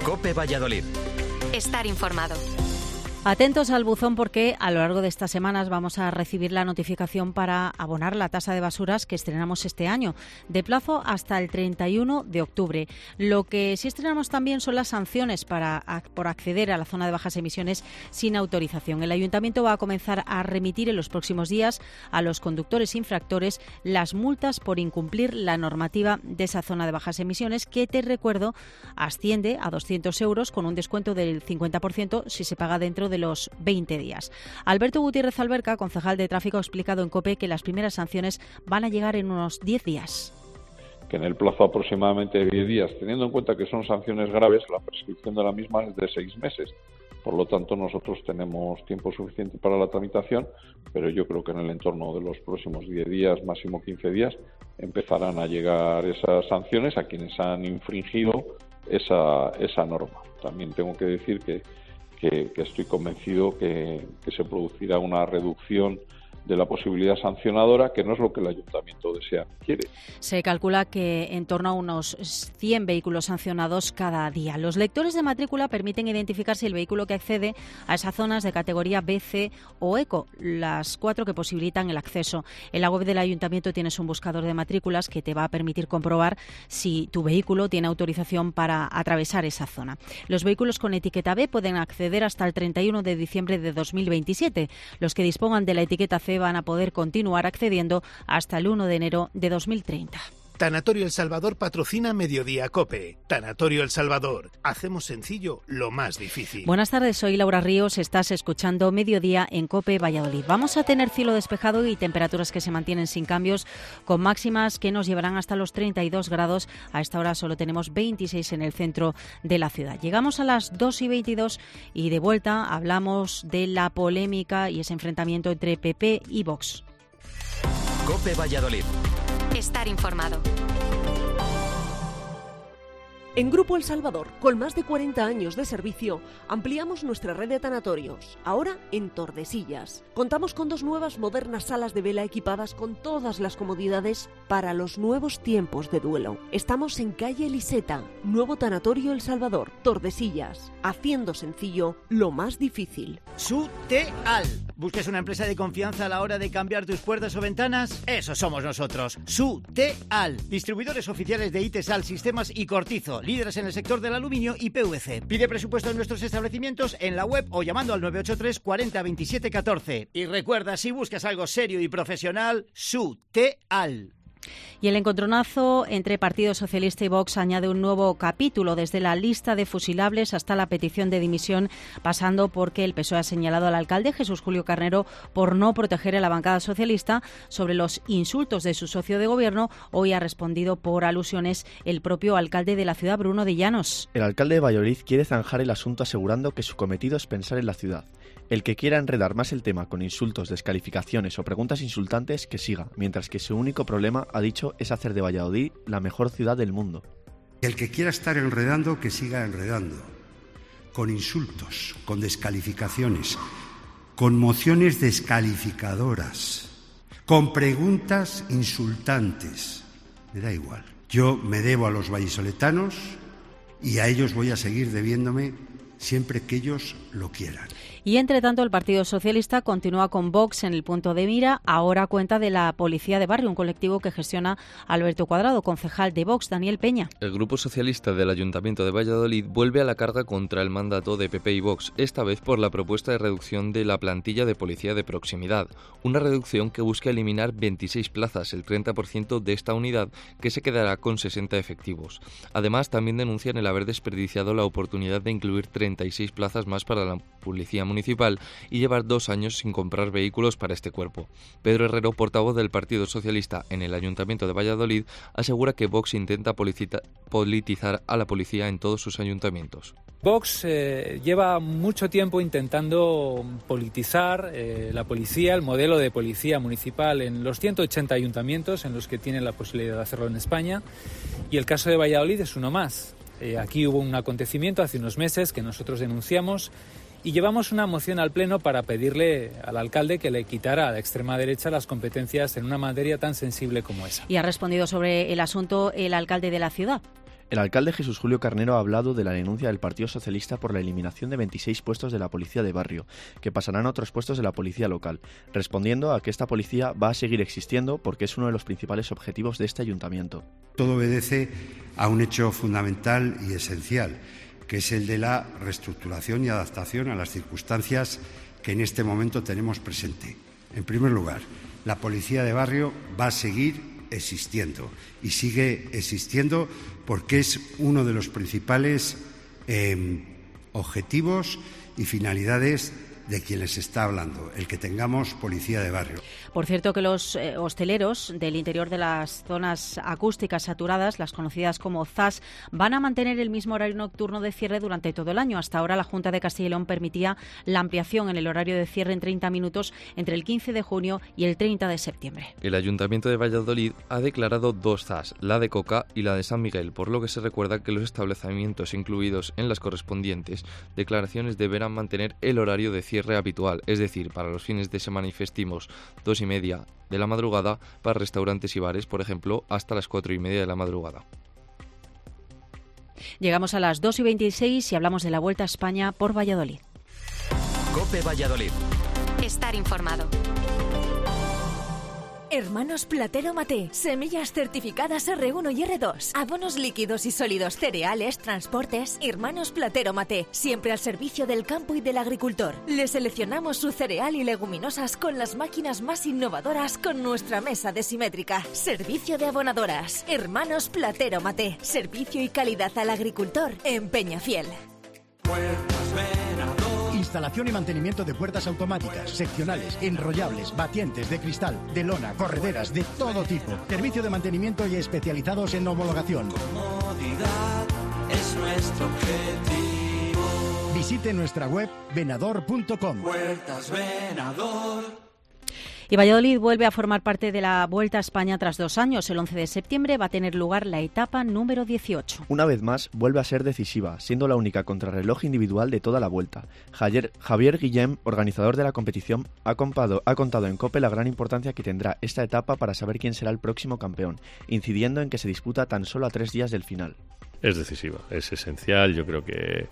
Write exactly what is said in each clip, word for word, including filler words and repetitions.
COPE Valladolid. Estar informado. Atentos al buzón porque a lo largo de estas semanas vamos a recibir la notificación para abonar la tasa de basuras que estrenamos este año, de plazo hasta el treinta y uno de octubre. Lo que sí estrenamos también son las sanciones para, por acceder a la zona de bajas emisiones sin autorización. El Ayuntamiento va a comenzar a remitir en los próximos días a los conductores infractores las multas por incumplir la normativa de esa zona de bajas emisiones, que, te recuerdo, asciende a doscientos euros con un descuento del cincuenta por ciento si se paga dentro de de los veinte días. Alberto Gutiérrez Alberca, concejal de Tráfico, ha explicado en COPE que las primeras sanciones van a llegar en unos diez días. Que en el plazo aproximadamente de diez días, teniendo en cuenta que son sanciones graves, la prescripción de la misma es de seis meses. Por lo tanto, nosotros tenemos tiempo suficiente para la tramitación, pero yo creo que en el entorno de los próximos diez días, máximo quince días, empezarán a llegar esas sanciones a quienes han infringido esa, esa norma. También tengo que decir que Que, que estoy convencido que, que se producirá una reducción de la posibilidad sancionadora, que no es lo que el Ayuntamiento desea, quiere. Se calcula que en torno a unos cien vehículos sancionados cada día. Los lectores de matrícula permiten identificar si el vehículo que accede a esas zonas de categoría B, C o ECO, las cuatro que posibilitan el acceso. En la web del Ayuntamiento tienes un buscador de matrículas que te va a permitir comprobar si tu vehículo tiene autorización para atravesar esa zona. Los vehículos con etiqueta B pueden acceder hasta el treinta y uno de diciembre de dos mil veintisiete. Los que dispongan de la etiqueta C van a poder continuar accediendo hasta el uno de enero de dos mil treinta. Tanatorio El Salvador patrocina Mediodía COPE. Tanatorio El Salvador. Hacemos sencillo lo más difícil. Buenas tardes, soy Laura Ríos. Estás escuchando Mediodía en COPE Valladolid. Vamos a tener cielo despejado y temperaturas que se mantienen sin cambios, con máximas que nos llevarán hasta los treinta y dos grados. A esta hora solo tenemos veintiséis en el centro de la ciudad. Llegamos a las dos y veintidós y de vuelta hablamos de la polémica y ese enfrentamiento entre P P y Vox. COPE Valladolid. Estar informado. En Grupo El Salvador, con más de cuarenta años de servicio, ampliamos nuestra red de tanatorios, ahora en Tordesillas. Contamos con dos nuevas modernas salas de vela equipadas con todas las comodidades para los nuevos tiempos de duelo. Estamos en calle Liseta, nuevo Tanatorio El Salvador, Tordesillas, haciendo sencillo lo más difícil. Suteal. ¿Buscas una empresa de confianza a la hora de cambiar tus puertas o ventanas? Eso somos nosotros, Suteal. Distribuidores oficiales de Itesal, Sistemas y Cortizo. Líderes en el sector del aluminio y P V C. Pide presupuesto en nuestros establecimientos en la web o llamando al nueve ocho tres cuarenta veintisiete catorce. Y recuerda, si buscas algo serio y profesional, Suteal. Y el encontronazo entre Partido Socialista y Vox añade un nuevo capítulo, desde la lista de fusilables hasta la petición de dimisión, pasando porque el P S O E ha señalado al alcalde Jesús Julio Carnero por no proteger a la bancada socialista sobre los insultos de su socio de gobierno. Hoy ha respondido por alusiones el propio alcalde de la ciudad, Bruno de Llanos. El alcalde de Valladolid quiere zanjar el asunto asegurando que su cometido es pensar en la ciudad. El que quiera enredar más el tema con insultos, descalificaciones o preguntas insultantes, que siga, mientras que su único problema, ha dicho, es hacer de Valladolid la mejor ciudad del mundo. El que quiera estar enredando, que siga enredando, con insultos, con descalificaciones, con mociones descalificadoras, con preguntas insultantes. Me da igual. Yo me debo a los vallisoletanos y a ellos voy a seguir debiéndome siempre que ellos lo quieran. Y entre tanto, el Partido Socialista continúa con Vox en el punto de mira. Ahora cuenta de la Policía de Barrio, un colectivo que gestiona Alberto Cuadrado, concejal de Vox. Daniel Peña. El Grupo Socialista del Ayuntamiento de Valladolid vuelve a la carga contra el mandato de P P y Vox, esta vez por la propuesta de reducción de la plantilla de policía de proximidad. Una reducción que busca eliminar veintiséis plazas, el treinta por ciento de esta unidad, que se quedará con sesenta efectivos. Además, también denuncian el haber desperdiciado la oportunidad de incluir treinta y seis plazas más para la Policía Municipal municipal y llevar dos años sin comprar vehículos para este cuerpo. Pedro Herrero, portavoz del Partido Socialista en el Ayuntamiento de Valladolid, asegura que Vox intenta policita- politizar a la policía en todos sus ayuntamientos. Vox eh, lleva mucho tiempo intentando politizar eh, la policía, el modelo de policía municipal en los ciento ochenta ayuntamientos en los que tienen la posibilidad de hacerlo en España, y el caso de Valladolid es uno más. Eh, aquí hubo un acontecimiento hace unos meses que nosotros denunciamos y llevamos una moción al Pleno para pedirle al alcalde que le quitara a la extrema derecha las competencias en una materia tan sensible como esa. Y ha respondido sobre el asunto el alcalde de la ciudad. El alcalde Jesús Julio Carnero ha hablado de la denuncia del Partido Socialista por la eliminación de veintiséis puestos de la policía de barrio, que pasarán a otros puestos de la policía local, respondiendo a que esta policía va a seguir existiendo porque es uno de los principales objetivos de este ayuntamiento. Todo obedece a un hecho fundamental y esencial, que es el de la reestructuración y adaptación a las circunstancias que en este momento tenemos presente. En primer lugar, la policía de barrio va a seguir existiendo y sigue existiendo porque es uno de los principales eh, objetivos y finalidades de quien les está hablando, el que tengamos policía de barrio. Por cierto, que los eh, hosteleros del interior de las zonas acústicas saturadas, las conocidas como Z A S, van a mantener el mismo horario nocturno de cierre durante todo el año. Hasta ahora la Junta de Castilla y León permitía la ampliación en el horario de cierre en treinta minutos entre el quince de junio y el treinta de septiembre. El Ayuntamiento de Valladolid ha declarado dos Z A S, la de Coca y la de San Miguel, por lo que se recuerda que los establecimientos incluidos en las correspondientes declaraciones deberán mantener el horario de cierre cierre habitual, es decir, para los fines de semana y festivos, dos y media de la madrugada, para restaurantes y bares, por ejemplo, hasta las cuatro y media de la madrugada. Llegamos a las dos y veintiséis y hablamos de la Vuelta a España por Valladolid. COPE Valladolid. Estar informado. Hermanos Platero Maté, semillas certificadas erre uno y erre dos, abonos líquidos y sólidos, cereales, transportes. Hermanos Platero Maté, siempre al servicio del campo y del agricultor. Le seleccionamos su cereal y leguminosas con las máquinas más innovadoras con nuestra mesa desimétrica. Servicio de abonadoras. Hermanos Platero Maté, servicio y calidad al agricultor en Peñafiel. Instalación y mantenimiento de puertas automáticas, seccionales, enrollables, batientes de cristal, de lona, correderas, de todo tipo. Servicio de mantenimiento y especializados en homologación. Comodidad es nuestro objetivo. Visite nuestra web venador punto com. Puertas Venador. Y Valladolid vuelve a formar parte de la Vuelta a España tras dos años. El once de septiembre va a tener lugar la etapa número dieciocho. Una vez más, vuelve a ser decisiva, siendo la única contrarreloj individual de toda la Vuelta. Javier, Javier Guillem, organizador de la competición, ha, compado, ha contado en COPE la gran importancia que tendrá esta etapa para saber quién será el próximo campeón, incidiendo en que se disputa tan solo a tres días del final. Es decisiva, es esencial. Yo creo que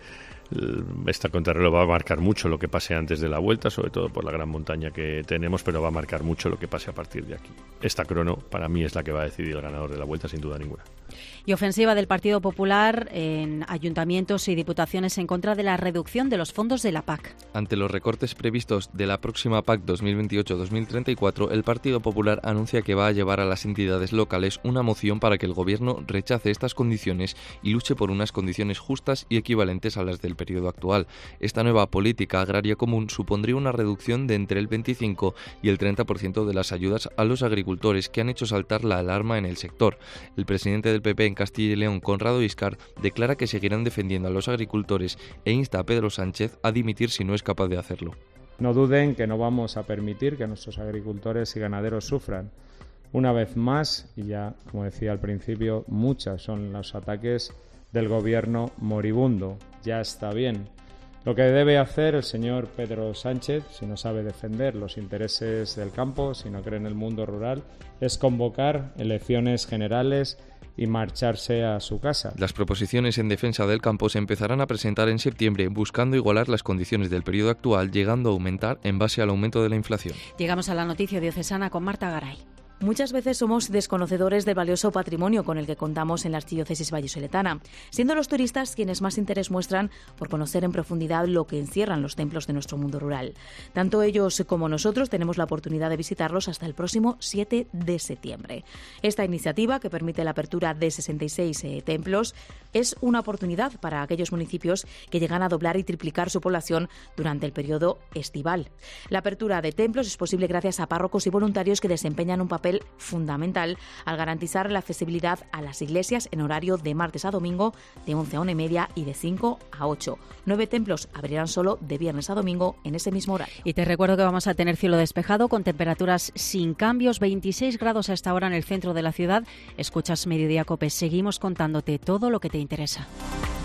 esta contrarreloj va a marcar mucho lo que pase antes de la Vuelta, sobre todo por la gran montaña que tenemos, pero va a marcar mucho lo que pase a partir de aquí. Esta crono, para mí, es la que va a decidir el ganador de la Vuelta, sin duda ninguna. Y ofensiva del Partido Popular en ayuntamientos y diputaciones en contra de la reducción de los fondos de la P A C. Ante los recortes previstos de la próxima P A C dos mil veintiocho dos mil treinta y cuatro, el Partido Popular anuncia que va a llevar a las entidades locales una moción para que el Gobierno rechace estas condiciones y luche por unas condiciones justas y equivalentes a las del periodo actual. Esta nueva política agraria común supondría una reducción de entre el veinticinco y el treinta por ciento de las ayudas a los agricultores, que han hecho saltar la alarma en el sector. El presidente del P P en Castilla y León, Conrado Iscar, declara que seguirán defendiendo a los agricultores e insta a Pedro Sánchez a dimitir si no es capaz de hacerlo. No duden que no vamos a permitir que nuestros agricultores y ganaderos sufran. Una vez más, y ya como decía al principio, muchas son los ataques del gobierno moribundo. Ya está bien. Lo que debe hacer el señor Pedro Sánchez, si no sabe defender los intereses del campo, si no cree en el mundo rural, es convocar elecciones generales y marcharse a su casa. Las proposiciones en defensa del campo se empezarán a presentar en septiembre, buscando igualar las condiciones del periodo actual, llegando a aumentar en base al aumento de la inflación. Llegamos a la noticia diocesana con Marta Garay. Muchas veces somos desconocedores del valioso patrimonio con el que contamos en la archidiócesis vallisoletana, siendo los turistas quienes más interés muestran por conocer en profundidad lo que encierran los templos de nuestro mundo rural. Tanto ellos como nosotros tenemos la oportunidad de visitarlos hasta el próximo siete de septiembre. Esta iniciativa, que permite la apertura de sesenta y seis eh, templos, es una oportunidad para aquellos municipios que llegan a doblar y triplicar su población durante el periodo estival. La apertura de templos es posible gracias a párrocos y voluntarios que desempeñan un papel fundamental al garantizar la accesibilidad a las iglesias en horario de martes a domingo de once a una y media y de cinco a ocho. Nueve templos abrirán solo de viernes a domingo en ese mismo horario. Y te recuerdo que vamos a tener cielo despejado con temperaturas sin cambios, veintiséis grados a esta hora en el centro de la ciudad. Escuchas Mediodía COPE, seguimos contándote todo lo que te interesa.